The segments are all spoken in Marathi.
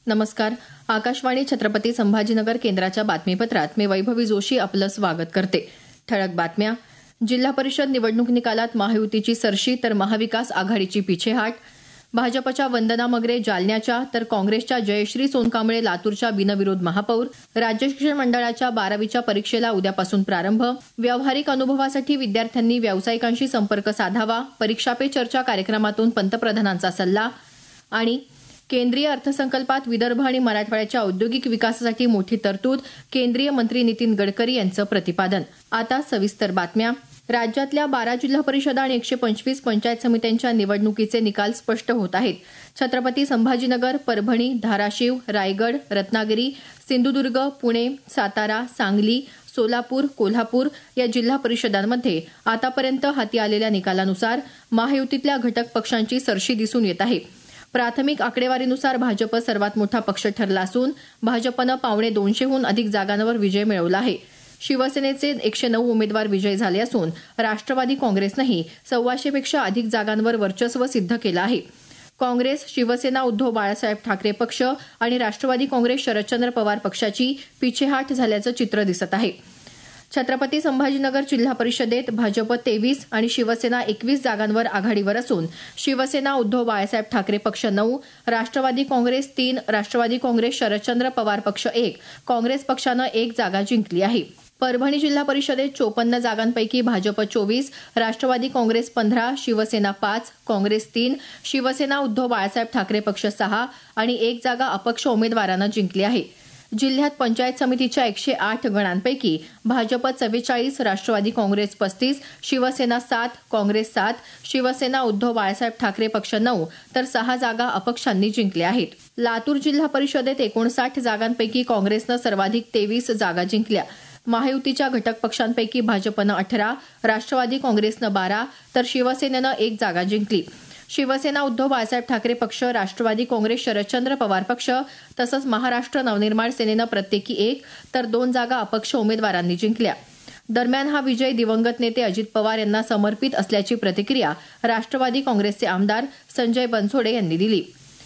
नमस्कार. आकाशवाणी छत्रपती संभाजीनगर केंद्राच्या बातमीपत्रात मी वैभवी जोशी आपलं स्वागत करते. ठळक बातम्या. जिल्हा परिषद निवडणूक निकालात महायुतीची सरशी तर महाविकास आघाडीची पिछेहाट. भाजपच्या वंदना मगरे जालन्याच्या तर काँग्रेसच्या जयश्री सोनकांबळे लातूरच्या बिनविरोध महापौर. राज्य शिक्षण मंडळाच्या 12वीच्या परीक्षेला उद्यापासून प्रारंभ. व्यावहारिक अनुभवासाठी विद्यार्थ्यांनी व्यावसायिकांशी संपर्क साधावा. परीक्षा पे चर्चा कार्यक्रमातून पंतप्रधानांचा सल्ला. आणि केंद्रीय अर्थसंकल्पात विदर्भ आणि मराठवाड्याच्या औद्योगिक विकासासाठी मोठी तरतूद. केंद्रीय मंत्री नितीन गडकरी यांचं प्रतिपादन. आता सविस्तर बातम्या. राज्यातल्या 12 जिल्हा परिषदा आणि 125 पंचायत समित्यांच्या निवडणुकीचे निकाल स्पष्ट होत आहेत. छत्रपती संभाजीनगर, परभणी, धाराशिव, रायगड, रत्नागिरी, सिंधुदुर्ग, पुणे, सातारा, सांगली, सोलापूर, कोल्हापूर या जिल्हा परिषदांमध्ये आतापर्यंत हाती आलेल्या निकालानुसार महायुतीतल्या घटक पक्षांची सरशी दिसून येत आहे. प्राथमिक आकडेवारीनुसार भाजप सर्वात मोठा पक्ष ठरला असून भाजपनं 250हून अधिक जागांवर विजय मिळवला आहे. शिवसेनेचे 109 उमेदवार विजयी झाले असून राष्ट्रवादी काँग्रेसनंही 125 पेक्षा अधिक जागांवर वर्चस्व सिद्ध केलं आहे. काँग्रेस, शिवसेना उद्धव बाळासाहेब ठाकरे पक्ष आणि राष्ट्रवादी काँग्रेस शरदचंद्र पवार पक्षाची पिछेहाट झाल्याचं चित्र दिसत आहे. छत्रपती संभाजीनगर जिल्हा परिषदेत भाजप 23 आणि शिवसेना 21 जागांवर आघाडीवर असून शिवसेना उद्धव बाळासाहेब ठाकरे पक्ष 9, राष्ट्रवादी काँग्रेस 3, राष्ट्रवादी काँग्रेस शरदचंद्र पवार पक्ष 1, काँग्रेस पक्षानं 1 जागा जिंकली आहे. परभणी जिल्हा परिषदेत 54 जागांपैकी भाजप 24, राष्ट्रवादी काँग्रेस 15, शिवसेना 5, काँग्रेस 3, शिवसेना उद्धव बाळासाहेब ठाकरे पक्ष 6 आणि 1 जागा अपक्ष उमेदवारांना जिंकली आहे. जिल्ह्यात पंचायत समितीच्या 108 गणांपैकी भाजप 44, राष्ट्रवादी काँग्रेस 35, शिवसेना 7, काँग्रेस 7, शिवसेना उद्धव बाळासाहेब ठाकरे पक्ष 9 तर 6 जागा अपक्षांनी जिंकल्या आहेत. लातूर जिल्हा परिषदेत 59 जागांपैकी काँग्रेसनं सर्वाधिक 23 जागा जिंकल्या. महायुतीच्या घटक पक्षांपैकी भाजपनं 18, राष्ट्रवादी काँग्रेसनं 12 तर शिवसेनेनं 1 जागा जिंकली. शिवसेना उद्धव बाळासाहेब ठाकरे पक्ष, राष्ट्रवादी काँग्रेस शरदचंद्र पवार पक्ष तसंच महाराष्ट्र नवनिर्माण सेनेनं प्रत्येकी 1 तर 2 जागा अपक्ष उमेदवारांनी जिंकल्या. दरम्यान हा विजय दिवंगत नेते अजित पवार यांना समर्पित असल्याची प्रतिक्रिया राष्ट्रवादी काँग्रेसचे आमदार संजय बनसोडे यांनी दिली.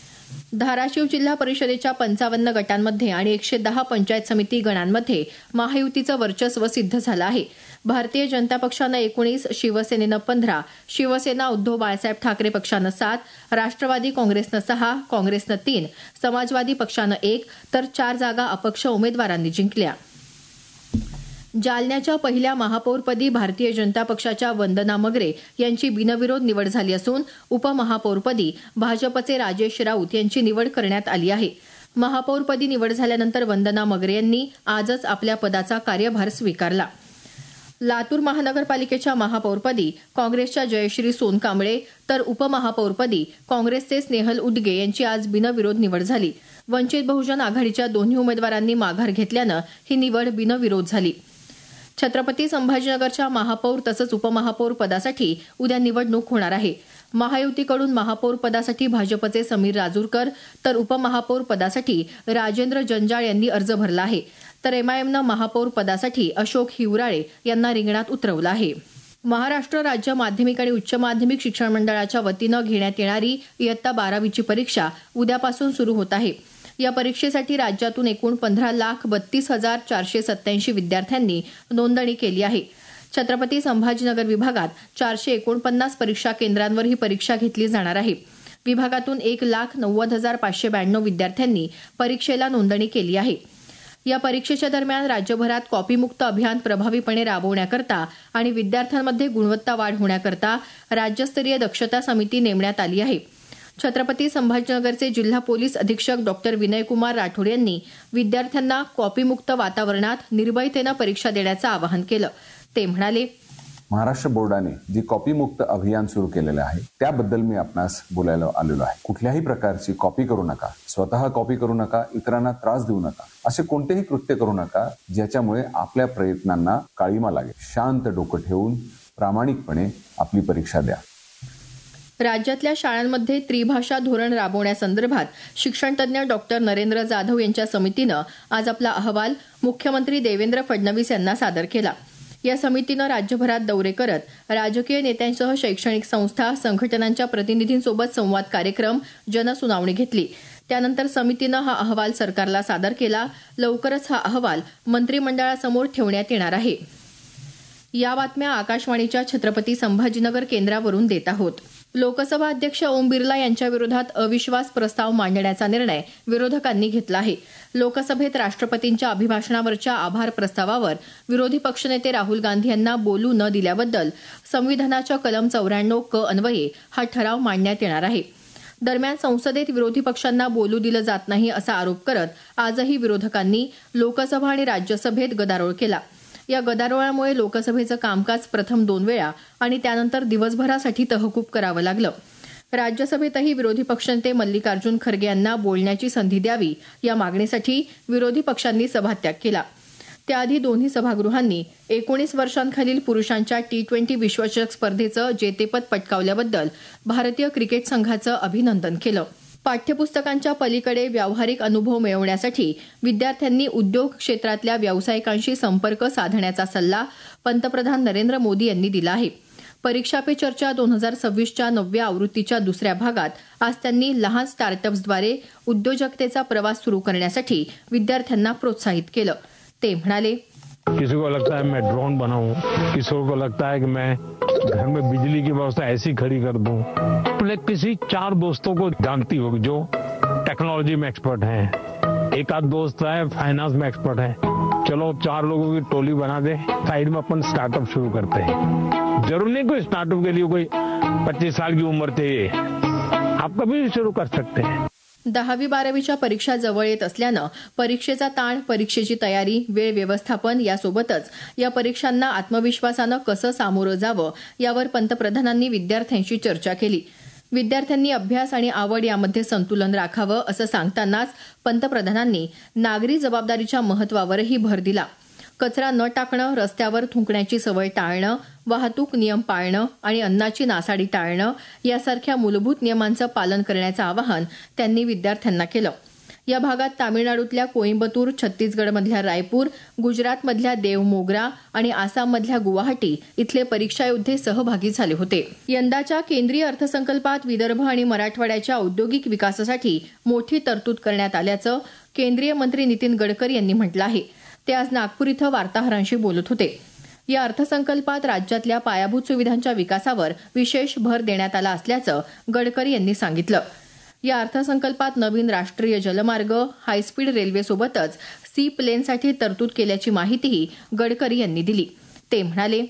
धाराशिव जिल्हा परिषदेच्या 55 गटांमध्ये आणि 110 पंचायत समिती गणांमध्ये महायुतीचं वर्चस्व सिद्ध झालं आहे. भारतीय जनता पक्षानं 19, शिवसेनेनं 15, शिवसेना उद्धव बाळासाहेब ठाकरे पक्षानं 7, राष्ट्रवादी काँग्रेसनं 6, काँग्रेसनं 3, समाजवादी पक्षानं 1 तर 4 जागा अपक्ष उमेदवारांनी जिंकल्या. जालन्याच्या पहिल्या महापौरपदी भारतीय जनता पक्षाच्या वंदना मगरे यांची बिनविरोध निवड झाली असून उपमहापौरपदी भाजपचे राजेश राऊत यांची निवड करण्यात आली आहे. महापौरपदी निवड झाल्यानंतर वंदना मगरे यांनी आजच आपल्या पदाचा कार्यभार स्वीकारला. लातूर महानगरपालिकेच्या महापौरपदी काँग्रेसच्या जयश्री सोनकांबळे तर उपमहापौरपदी काँग्रेसचे स्नेहल उदगे यांची आज बिनविरोध निवड झाली. वंचित बहुजन आघाडीच्या दोन्ही उमेदवारांनी माघार घेतल्यानं ही निवड बिनविरोध झाली. छत्रपती संभाजीनगरच्या महापौर तसंच उपमहापौर पदासाठी उद्या निवडणूक होणार आहे. महायुतीकडून महापौर पदासाठी भाजपचे समीर राजूरकर तर उपमहापौर पदासाठी राजेंद्र जंजाळ यांनी अर्ज भरला आहे. तर एमआयएमनं महापौर पदासाठी अशोक हिवराळे यांना रिंगणात उतरवलं आहे. महाराष्ट्र राज्य माध्यमिक आणि उच्च माध्यमिक शिक्षण मंडळाच्या वतीनं घेण्यात येणारी इयत्ता 12वीची परीक्षा उद्यापासून सुरू होत आहे. या परीक्षेसाठी राज्यातून एकूण 15,32,487 विद्यार्थ्यांनी नोंदणी केली आहे. छत्रपती संभाजीनगर विभागात 449 परीक्षा केंद्रांवर ही परीक्षा घेतली जाणार आहे. विभागातून 1,90,592 विद्यार्थ्यांनी परीक्षेला नोंदणी केली आहे. या परीक्षेच्या दरम्यान राज्यभरात कॉपीमुक्त अभियान प्रभावीपणे राबवण्याकरता आणि विद्यार्थ्यांमध्ये गुणवत्ता वाढ होण्याकरता राज्यस्तरीय दक्षता समिती नेमण्यात आली आहे. छत्रपती संभाजीनगरचे जिल्हा पोलीस अधीक्षक डॉक्टर विनयकुमार राठोड यांनी विद्यार्थ्यांना कॉपीमुक्त वातावरणात निर्भयतेनं परीक्षा देण्याचं आवाहन केलं. ते म्हणाले, महाराष्ट्र बोर्डाने जी कॉपीमुक्त अभियान सुरू केलेलं आहे त्याबद्दल मी आपणास बोलायला आलेलो आहे. कुठल्याही प्रकारची कॉपी करू नका, स्वतः कॉपी करू नका, इतरांना त्रास देऊ नका, असे कोणतेही कृत्य करू नका ज्याच्यामुळे आपल्या प्रयत्नांना काळीमा लागेल. शांत डोकं ठेवून प्रामाणिकपणे आपली परीक्षा द्या. राज्यातल्या शाळांमध्ये त्रिभाषा धोरण राबवण्यासंदर्भात शिक्षणतज्ज्ञ डॉक्टर नरेंद्र जाधव यांच्या समितीनं आज आपला अहवाल मुख्यमंत्री देवेंद्र फडणवीस यांना सादर केला. या समितीनं राज्यभरात दौरे करत राजकीय नेत्यांसह शैक्षणिक संस्था, संघटनांच्या प्रतिनिधींसोबत संवाद कार्यक्रम, जनसुनावणी घेतली. त्यानंतर समितीनं हा अहवाल सरकारला सादर केला. लवकरच हा अहवाल मंत्रिमंडळासमोर ठेवण्यात येणार आहे. या बातम्या आकाशवाणीच्या छत्रपती संभाजीनगर केंद्रावरून देत आहोत. लोकसभा अध्यक्ष ओम बिर्ला यांच्या विरोधात अविश्वास प्रस्ताव मांडण्याचा निर्णय विरोधकांनी घेतला आहे. लोकसभेत राष्ट्रपतींच्या अभिभाषणावरच्या आभार प्रस्तावावर विरोधी पक्षनेते राहुल गांधी यांना बोलू न दिल्याबद्दल संविधानाच्या कलम 94 क अन्वये हा ठराव मांडण्यात येणार आहे. दरम्यान संसदेत विरोधी पक्षांना बोलू दिलं जात नाही असा आरोप करत आजही विरोधकांनी लोकसभा आणि राज्यसभेत गदारोळ केला. या गदारोळामुळे लोकसभेचं कामकाज प्रथम 2 वेळा आणि त्यानंतर दिवसभरासाठी तहकूब करावं लागलं. राज्यसभेतही विरोधी पक्षनेते मल्लिकार्जुन खरगे यांना बोलण्याची संधी द्यावी या मागणीसाठी विरोधी पक्षांनी सभात्याग केला. त्याआधी दोन्ही सभागृहांनी 19 वर्षांखालील पुरुषांच्या T20 विश्वचषक स्पर्धेचं जेतेपद पटकावल्याबद्दल भारतीय क्रिकेट संघाचं अभिनंदन केलं. पाठ्यपुस्तकांच्या पलीकडे व्यावहारिक अनुभव मिळवण्यासाठी विद्यार्थ्यांनी उद्योग क्षेत्रातल्या व्यावसायिकांशी संपर्क साधण्याचा सल्ला पंतप्रधान नरेंद्र मोदी यांनी दिला आहे. परीक्षा पे चर्चा 2026च्या 9व्या आवृत्तीच्या दुसऱ्या भागात आज त्यांनी लहान स्टार्टअप्सद्वारे उद्योजकतेचा प्रवास सुरू करण्यासाठी विद्यार्थ्यांना प्रोत्साहित केलं. ते म्हणाले, किसी को लगता है मैं ड्रोन बनाऊं, किसी को लगता है कि मैं घर में बिजली की व्यवस्था ऐसी खड़ी कर दूं. अपने किसी 4 दोस्तों को जानती हो जो टेक्नोलॉजी में एक्सपर्ट हैं, एक आध दोस्त है फाइनेंस में एक्सपर्ट है. चलो 4 लोगों की टोली बना दे, साइड में अपन स्टार्टअप शुरू करते हैं. जरूर नहीं कोई स्टार्टअप के लिए कोई 25 साल की उम्र चाहिए, आप कभी भी शुरू कर सकते हैं. 10वी-12वीच्या परीक्षा जवळ येत असल्यानं परीक्षेचा ताण, परीक्षेची तयारी, वेळ व्यवस्थापन यासोबतच या परीक्षांना आत्मविश्वासानं कसं सामोरं जावं यावर पंतप्रधानांनी विद्यार्थ्यांशी चर्चा केली. विद्यार्थ्यांनी अभ्यास आणि आवड यामध्ये संतुलन राखावं असं सांगतानाच पंतप्रधानांनी नागरी जबाबदारीच्या महत्वावरही भर दिला. कचरा न टाकणं, रस्त्यावर थुंकण्याची सवय टाळणं, वाहतूक नियम पाळणं आणि अन्नाची नासाडी टाळणं यासारख्या मूलभूत नियमांचं पालन करण्याचं आवाहन त्यांनी विद्यार्थ्यांना केलं. या भागात तामिळनाडूतल्या कोईम्बतूर, छत्तीसगडमधल्या रायपूर, गुजरातमधल्या देवमोगरा आणि आसाममधल्या गुवाहाटी इथले परीक्षा योद्धे सहभागी झाले होते. यंदाच्या केंद्रीय अर्थसंकल्पात विदर्भ आणि मराठवाड्याच्या औद्योगिक विकासासाठी मोठी तरतूद करण्यात आल्याचं केंद्रीय मंत्री नितीन गडकरी यांनी म्हटलं आहे. ते आज नागपूर इथं वार्ताहरांशी बोलत होते. या अर्थसंकल्पात राज्यातल्या पायाभूत सुविधांच्या विकासावर विशेष भर देण्यात आला असल्याचं गडकरी यांनी सांगितलं. या अर्थसंकल्पात नवीन राष्ट्रीय जलमार्ग, हायस्पीड रेल्वेसोबतच सी प्लेनसाठी तरतूद केल्याची माहितीही गडकरी यांनी दिली. ते म्हणाले,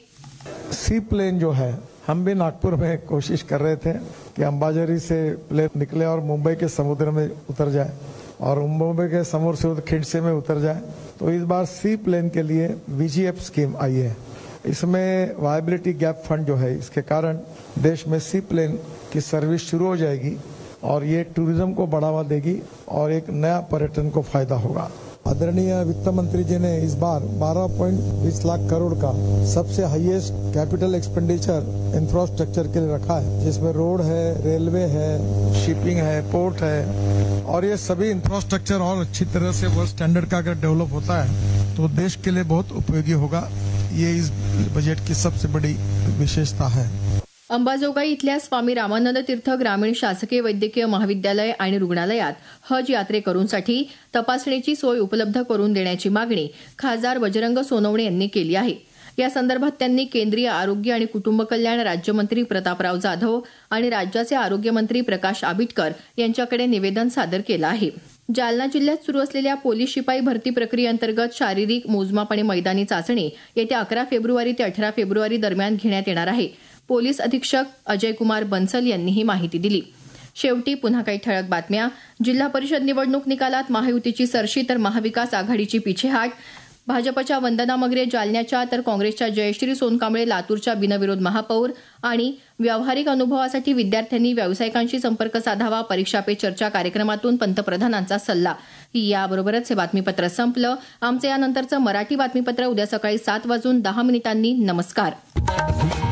सी प्लेन जो है, हम भी नागपुर में कोशिश कर रहे थे कि अंबाझरी से प्लेन निकले और मुंबई के समुद्र में उतर जाए और मुंबई के समुद्र से खिंडसे में उतर जाए. तो इस बार सी प्लेन के लिए VGF स्कीम आई है. इसमें वायबिलिटी गैप फंड जो है, इसके कारण देश में सी प्लेन की सर्विस शुरू हो जाएगी और ये टूरिज्म को बढ़ावा देगी और एक नया पर्यटन को फायदा होगा. आदरणीय वित्त मंत्री जी ने इस बार 12.20 लाख करोड़ का सबसे हाईएस्ट कैपिटल एक्सपेंडिचर इंफ्रास्ट्रक्चर के लिए रखा है, जिसमें रोड है, रेलवे है, शिपिंग है, पोर्ट है और ये सभी इंफ्रास्ट्रक्चर और अच्छी तरह से वर्ल्ड स्टैंडर्ड का अगर डेवलप होता है तो देश के लिए बहुत उपयोगी होगा. ये इस बजट की सबसे बड़ी विशेषता है. अंबाजोगाई इथल्या स्वामी रामानंद तीर्थ ग्रामीण शासकीय वैद्यकीय महाविद्यालय आणि रुग्णालयात हज यात्रेकरूंसाठी तपासणीची सोय उपलब्ध करून देण्याची मागणी खासदार बजरंग सोनवणे यांनी केली आहे. या संदर्भात त्यांनी केंद्रीय आरोग्य आणि कुटुंब कल्याण राज्यमंत्री प्रतापराव जाधव आणि राज्याचे आरोग्यमंत्री प्रकाश आबिटकर यांच्याकडे निवेदन सादर केलं आहे. जालना जिल्ह्यात सुरू असलेल्या पोलीस शिपाई भरती प्रक्रियेअंतर्गत शारीरिक मोजमाप आणि मैदानी चाचणी येत्या 11 फेब्रुवारी ते 18 फेब्रुवारी दरम्यान घेण्यात येणार आहे. पोलीस अधीक्षक अजयकुमार बन्सल यांनी ही माहिती दिली. शेवटी पुन्हा काही ठळक बातम्या. जिल्हा परिषद निवडणूक निकालात महायुतीची सरशी तर महाविकास आघाडीची पिछेहाट. भाजपच्या वंदना मगरे जालन्याच्या तर काँग्रेसच्या जयश्री सोनकांबळे लातूरच्या बिनविरोध महापौर. आणि व्यावहारिक अनुभवासाठी विद्यार्थ्यांनी व्यावसायिकांशी संपर्क साधावा, परीक्षा पे चर्चा कार्यक्रमातून पंतप्रधानांचा सल्ला. याबरोबरच हे बातमीपत्र संपलं. आमचं यानंतरचं मराठी बातमीपत्र उद्या सकाळी 7:10 नमस्कार.